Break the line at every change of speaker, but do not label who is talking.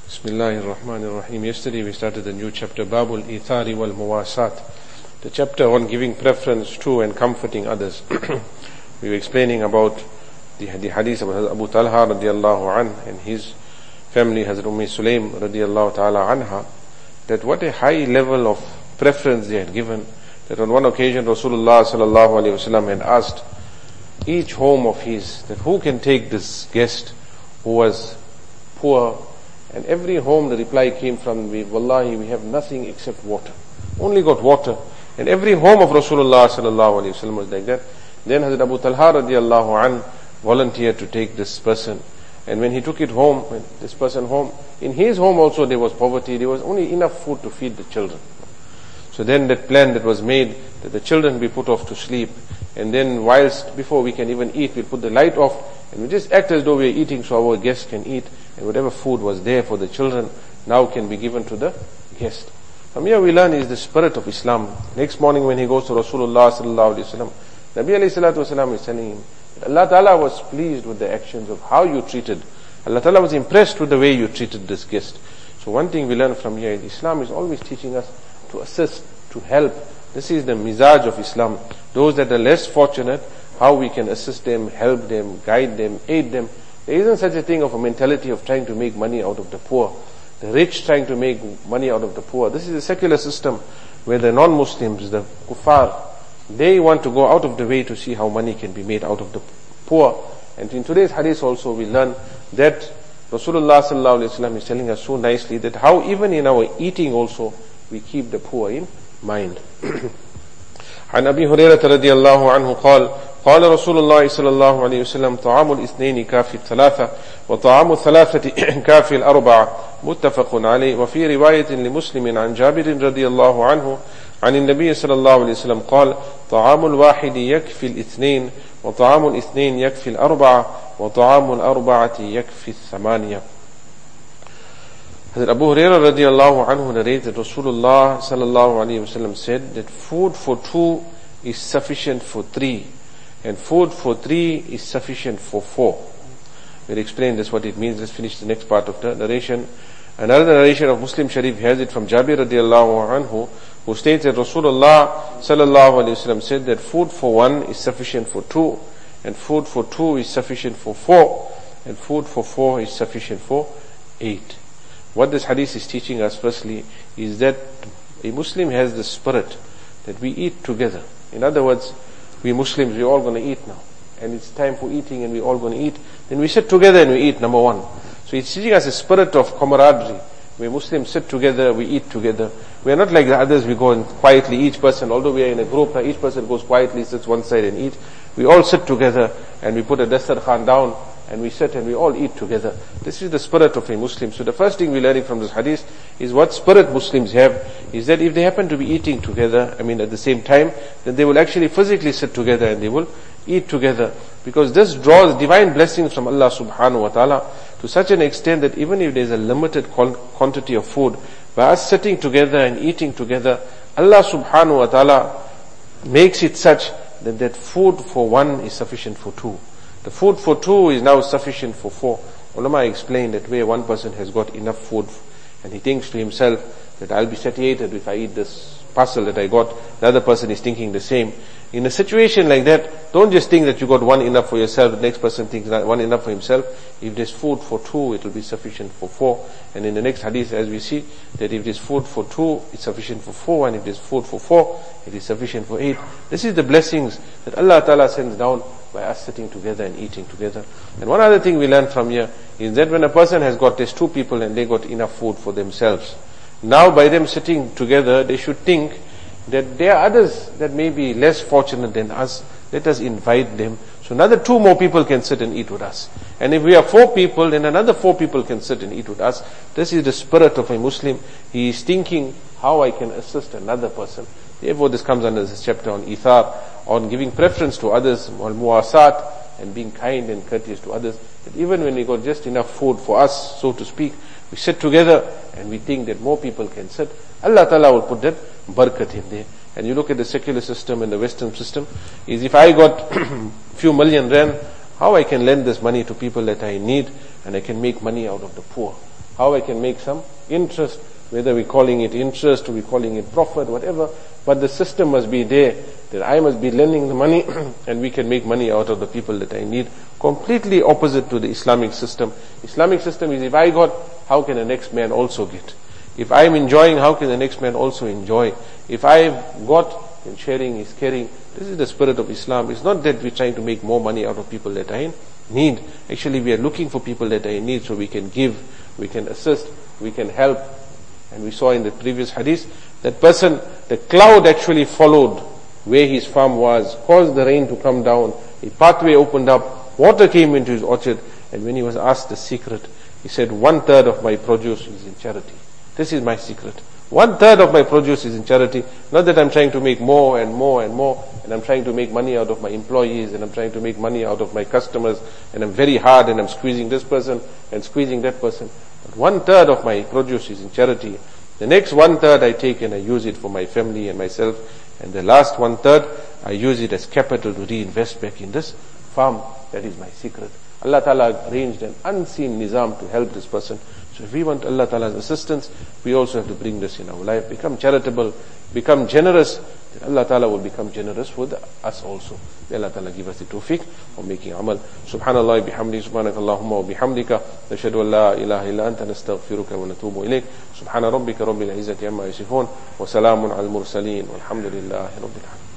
Bismillahir Rahmanir Rahim. Yesterday we started a new chapter, Babul Ithari wal Muwasat. The chapter on giving preference to and comforting others. We were explaining about the hadith of Abu Talha radiallahu anh and his family, Hazrat Sulaim radiallahu ta'ala anha, that what a high level of preference they had given, that on one occasion Rasulullah sallallahu alayhi wasallam had asked each home of his that who can take this guest who was poor, and every home the reply came from, Wallahi, we have nothing except water, only got water. And every home of Rasulullah sallallahu alayhi wasallam was like that. Then Hazrat Abu Talha radiallahu anh volunteered to take this person, and when he took it home, this person home, in his home also there was poverty, there was only enough food to feed the children. So then that plan that was made, that the children be put off to sleep, and then whilst, before we can even eat, we'll put the light off, and we just act as though we're eating so our guests can eat, and whatever food was there for the children now can be given to the guest. From here we learn is the spirit of Islam. Next morning when he goes to Rasulullah sallallahu alaihi wasallam, Nabi alayhi salatu wasallam is telling him that Allah Ta'ala was pleased with the actions of how you treated. Allah Ta'ala was impressed with the way you treated this guest. So one thing we learn from here is Islam is always teaching us to assist, to help. This is the mizaj of Islam. Those that are less fortunate, how we can assist them, help them, guide them, aid them. There isn't such a thing of a mentality of trying to make money out of the poor. The rich trying to make money out of the poor. This is a secular system where the non-Muslims, the kuffar, they want to go out of the way to see how money can be made out of the poor. And in today's hadith also we learn that Rasulullah sallallahu alaihi wasallam is telling us so nicely that how even in our eating also we keep the poor in mind. عن أبي هريرة رضي الله عنه قال قال رسول الله صلى الله عليه وسلم طعام الاثنين كافي الثلاثة وطعام الثلاثة كافي الأربعة متفق عليه. وفي رواية لمسلم عن جابر رضي الله عنه عن النبي صلى الله عليه وسلم قال طعام الواحد يكفي الاثنين وطعام الاثنين يكفي الأربعة وطعام الأربعة يكفي الثمانية. Hazrat Abu Hurairah radiallahu anhu narrates that Rasulullah sallallahu alayhi wasallam said that food for two is sufficient for three, and food for three is sufficient for four. We'll explain this what it means. Let's finish the next part of the narration. Another narration of Muslim Sharif has it from Jabir radiallahu anhu, who states that Rasulullah sallallahu alayhi wasallam said that food for one is sufficient for two, and food for two is sufficient for four, and food for four is sufficient for 8. What this hadith is teaching us firstly is that a Muslim has the spirit that we eat together. In other words, we Muslims, we're all going to eat now, and it's time for eating and we're all going to eat. Then we sit together and we eat, number one. So it's teaching us a spirit of camaraderie, where Muslims sit together, we eat together. We are not like the others, we go and quietly, each person, although we are in a group, each person goes quietly, sits one side and eat. We all sit together and we put a dastarkhan down and we sit and we all eat together. This is the spirit of a Muslim. So the first thing we're learning from this hadith is what spirit Muslims have, is that if they happen to be eating together, at the same time, then they will actually physically sit together and they will eat together. Because this draws divine blessings from Allah subhanahu wa ta'ala to such an extent that even if there's a limited quantity of food, by us sitting together and eating together, Allah subhanahu wa ta'ala makes it such that that food for one is sufficient for two. The food for two is now sufficient for four. Ulama explained that where one person has got enough food and he thinks to himself that I'll be satiated if I eat this parcel that I got, the other person is thinking the same. In a situation like that, don't just think that you got one enough for yourself, the next person thinks that one enough for himself. If there's food for two, it will be sufficient for four. And in the next hadith, as we see, that if there's food for two, it's sufficient for four, and if there's food for four, it is sufficient for 8. This is the blessings that Allah Ta'ala sends down by us sitting together and eating together. And one other thing we learn from here is that when a person has got, there's two people and they got enough food for themselves, now by them sitting together, they should think that there are others that may be less fortunate than us. Let us invite them. So another 2 more people can sit and eat with us. And if we are 4 people, then another 4 people can sit and eat with us. This is the spirit of a Muslim. He is thinking how I can assist another person. Therefore this comes under this chapter on ithar, on giving preference to others, on muwasat, and being kind and courteous to others. That even when we got just enough food for us, so to speak, we sit together and we think that more people can sit, Allah Ta'ala will put that barakat in there. And you look at the secular system and the Western system, is if I got few million rand, how I can lend this money to people that I need, and I can make money out of the poor. how I can make some interest, whether we're calling it interest or we're calling it profit, whatever, but the system must be there, that I must be lending the money and we can make money out of the people that I need. Completely opposite to the Islamic system. Islamic system is, if I got, how can the next man also get? If I'm enjoying, how can the next man also enjoy? If I've got, then sharing is caring. This is the spirit of Islam. It's not that we're trying to make more money out of people that are in need. Actually, we are looking for people that are in need so we can give, we can assist, we can help. And we saw in the previous hadith, that person, the cloud actually followed where his farm was, caused the rain to come down, a pathway opened up, water came into his orchard, and when he was asked the secret, he said, 1/3 of my produce is in charity. This is my secret. 1/3 of my produce is in charity. Not that I'm trying to make more and more and more, and I'm trying to make money out of my employees, and I'm trying to make money out of my customers, and I'm very hard, and I'm squeezing this person and squeezing that person. But 1/3 of my produce is in charity. The next 1/3 I take and I use it for my family and myself, and the last 1/3 I use it as capital to reinvest back in this farm. That is my secret. Allah Ta'ala arranged an unseen nizam to help this person. So if we want Allah Ta'ala's assistance, we also have to bring this in our life. Become charitable, become generous, then Allah Ta'ala will become generous with us also. May Allah Ta'ala give us the tawfiq of making amal. Subhanallah bihamdi, subhanakallahumma wa bihamdika, nashhadu an la ilaha illa anta, nastaghfiruka wa natubu ilayk. Subhana rabbika rabbil izzati amma yasifun, wa salamun al mursaleen, walhamdulillahi rabbil alamin.